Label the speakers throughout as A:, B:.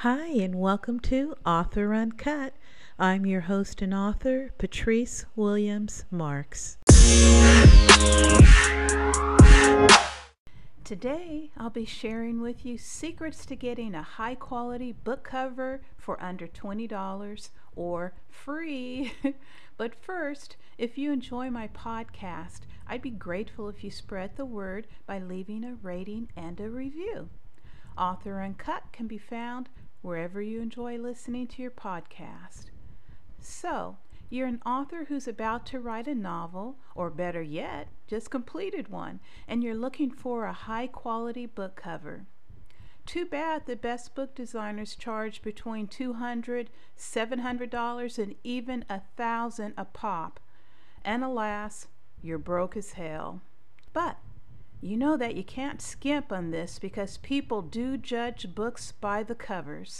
A: Hi, and welcome to Author Uncut. I'm your host and author, Patrice Williams Marks. Today, I'll be sharing with you secrets to getting a high-quality book cover for under $20 or free. But first, if you enjoy my podcast, I'd be grateful if you spread the word by leaving a rating and a review. Author Uncut can be found wherever you enjoy listening to your podcast. So, you're an author who's about to write a novel, or better yet, just completed one, and you're looking for a high-quality book cover. Too bad the best book designers charge between $200, $700, and even $1,000 a pop. And alas, you're broke as hell. But you know that you can't skimp on this because people do judge books by the covers.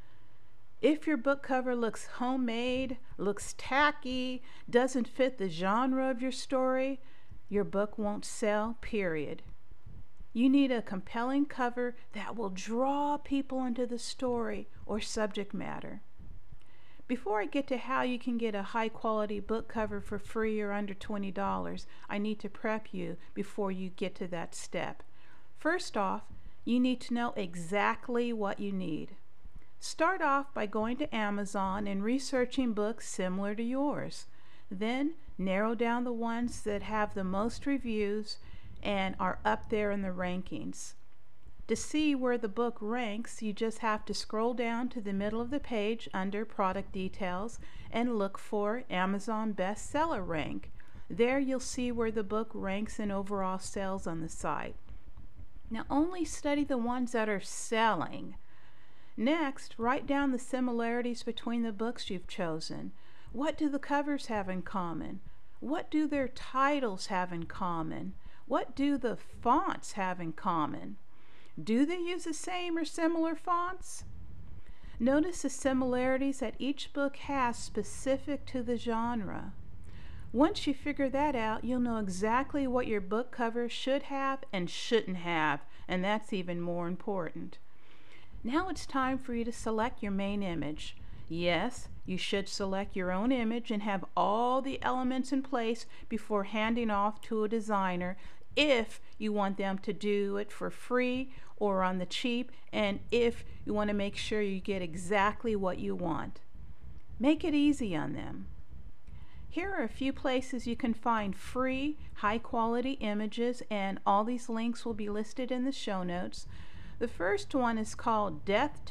A: If your book cover looks homemade, looks tacky, doesn't fit the genre of your story, your book won't sell, period. You need a compelling cover that will draw people into the story or subject matter. Before I get to how you can get a high-quality book cover for free or under $20, I need to prep you before you get to that step. First off, you need to know exactly what you need. Start off by going to Amazon and researching books similar to yours. Then narrow down the ones that have the most reviews and are up there in the rankings. To see where the book ranks, you just have to scroll down to the middle of the page under Product Details and look for Amazon Bestseller Rank. There you'll see where the book ranks in overall sales on the site. Now only study the ones that are selling. Next, write down the similarities between the books you've chosen. What do the covers have in common? What do their titles have in common? What do the fonts have in common? Do they use the same or similar fonts? Notice the similarities that each book has specific to the genre. Once you figure that out, you'll know exactly what your book cover should have and shouldn't have, and that's even more important. Now it's time for you to select your main image. Yes, you should select your own image and have all the elements in place before handing off to a designer if you want them to do it for free or on the cheap, and if you want to make sure you get exactly what you want. Make it easy on them. Here are a few places you can find free, high-quality images, and all these links will be listed in the show notes. The first one is called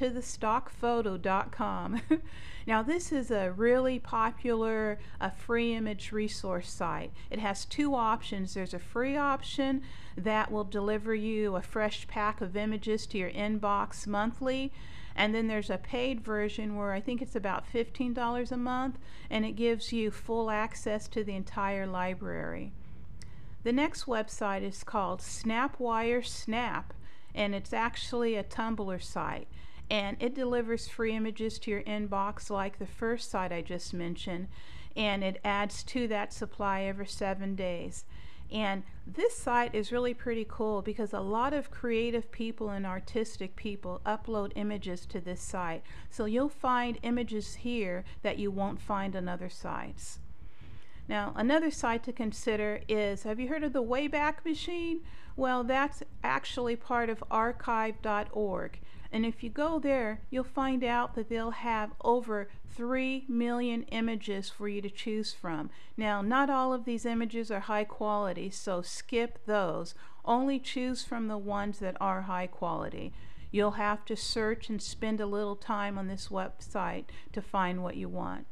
A: deathtothestockphoto.com. Now this is a really popular free image resource site. It has two options. There's a free option that will deliver you a fresh pack of images to your inbox monthly, and then there's a paid version where I think it's about $15 a month, and it gives you full access to the entire library. The next website is called Snapwire Snap, and it's actually a Tumblr site, and it delivers free images to your inbox like the first site I just mentioned, and it adds to that supply every 7 days. And this site is really pretty cool because a lot of creative people and artistic people upload images to this site, so you'll find images here that you won't find on other sites. Now, another site to consider is, have you heard of the Wayback Machine? Well, that's actually part of archive.org. And if you go there, you'll find out that they'll have over 3 million images for you to choose from. Now, not all of these images are high quality, so skip those. Only choose from the ones that are high quality. You'll have to search and spend a little time on this website to find what you want.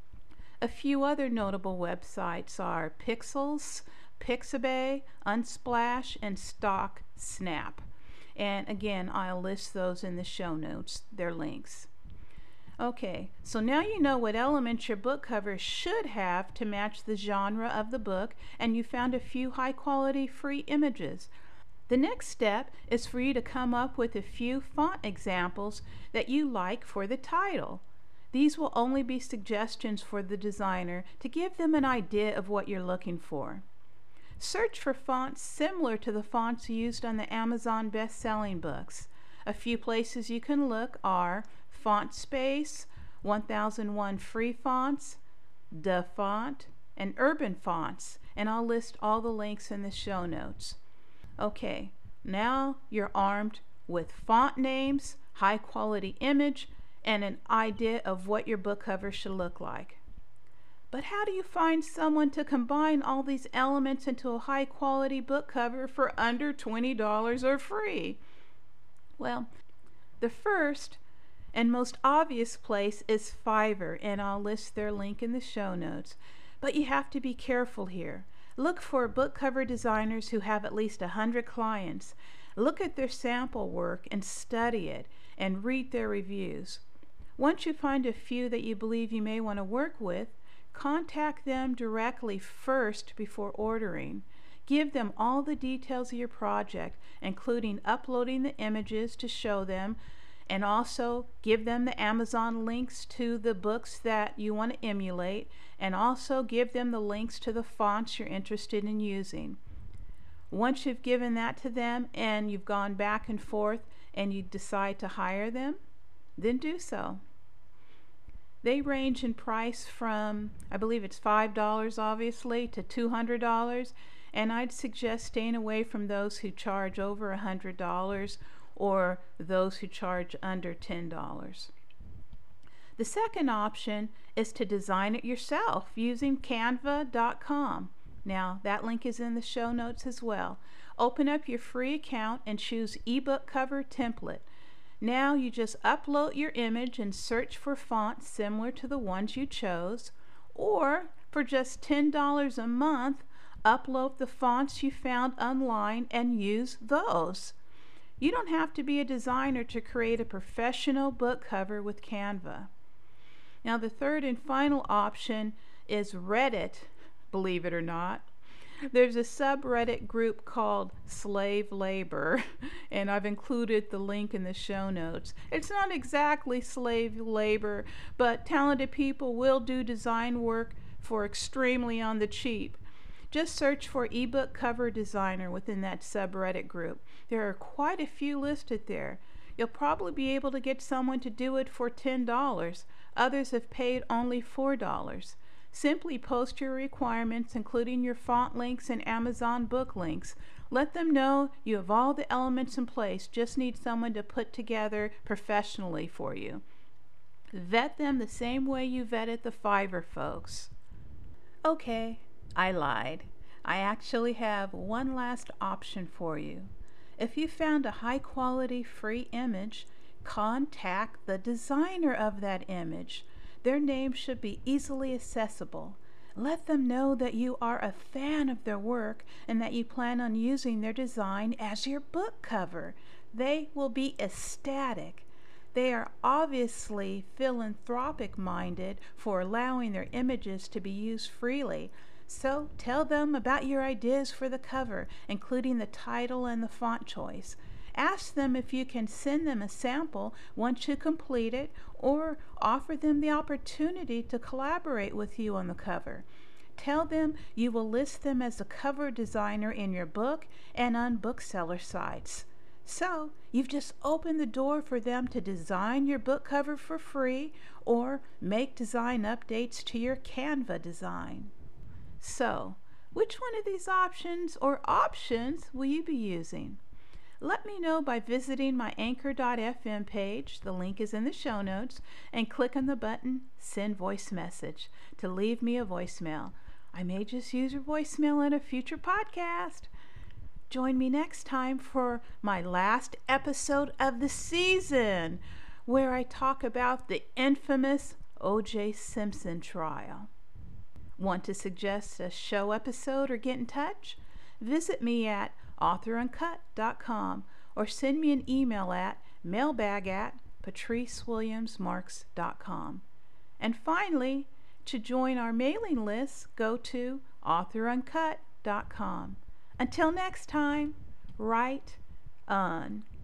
A: A few other notable websites are Pixels, Pixabay, Unsplash, and Stock Snap. And again, I'll list those in the show notes, their links. Okay, so now you know what elements your book cover should have to match the genre of the book, and you found a few high-quality free images. The next step is for you to come up with a few font examples that you like for the title. These will only be suggestions for the designer to give them an idea of what you're looking for. Search for fonts similar to the fonts used on the Amazon best-selling books. A few places you can look are FontSpace, 1001 Free Fonts, DaFont, and Urban Fonts, and I'll list all the links in the show notes. Okay, now you're armed with font names, high quality image, and an idea of what your book cover should look like. But how do you find someone to combine all these elements into a high quality book cover for under $20 or free? Well, the first and most obvious place is Fiverr, and I'll list their link in the show notes. But you have to be careful here. Look for book cover designers who have at least 100 clients. Look at their sample work and study it and read their reviews. Once you find a few that you believe you may want to work with, contact them directly first before ordering. Give them all the details of your project, including uploading the images to show them, and also give them the Amazon links to the books that you want to emulate, and also give them the links to the fonts you're interested in using. Once you've given that to them and you've gone back and forth and you decide to hire them, then do so. They range in price from, I believe it's $5 obviously, to $200, and I'd suggest staying away from those who charge over $100 or those who charge under $10. The second option is to design it yourself using canva.com. Now, that link is in the show notes as well. Open up your free account and choose ebook cover template. Now you just upload your image and search for fonts similar to the ones you chose, or for just $10 a month, upload the fonts you found online and use those. You don't have to be a designer to create a professional book cover with Canva. Now, the third and final option is Reddit, believe it or not. There's a subreddit group called Slave Labor, and I've included the link in the show notes. It's not exactly slave labor, but talented people will do design work for extremely on the cheap. Just search for ebook cover designer within that subreddit group. There are quite a few listed there. You'll probably be able to get someone to do it for $10. Others have paid only $4. Simply post your requirements, including your font links and Amazon book links. Let them know you have all the elements in place, just need someone to put together professionally for you. Vet them the same way you vetted the Fiverr folks. Okay, I lied. I actually have one last option for you. If you found a high quality free image, contact the designer of that image. Their name should be easily accessible. Let them know that you are a fan of their work and that you plan on using their design as your book cover. They will be ecstatic. They are obviously philanthropic minded for allowing their images to be used freely. So tell them about your ideas for the cover, including the title and the font choice. Ask them if you can send them a sample once you complete it, or offer them the opportunity to collaborate with you on the cover. Tell them you will list them as a cover designer in your book and on bookseller sites. So you've just opened the door for them to design your book cover for free or make design updates to your Canva design. So, which one of these options or options will you be using? Let me know by visiting my Anchor.fm page, the link is in the show notes, and click on the button Send Voice Message to leave me a voicemail. I may just use your voicemail in a future podcast. Join me next time for my last episode of the season, where I talk about the infamous O.J. Simpson trial. Want to suggest a show episode or get in touch? Visit me at authoruncut.com or send me an email at mailbag@patricewilliamsmarks.com. And finally, to join our mailing list, go to authoruncut.com. Until next time, write on.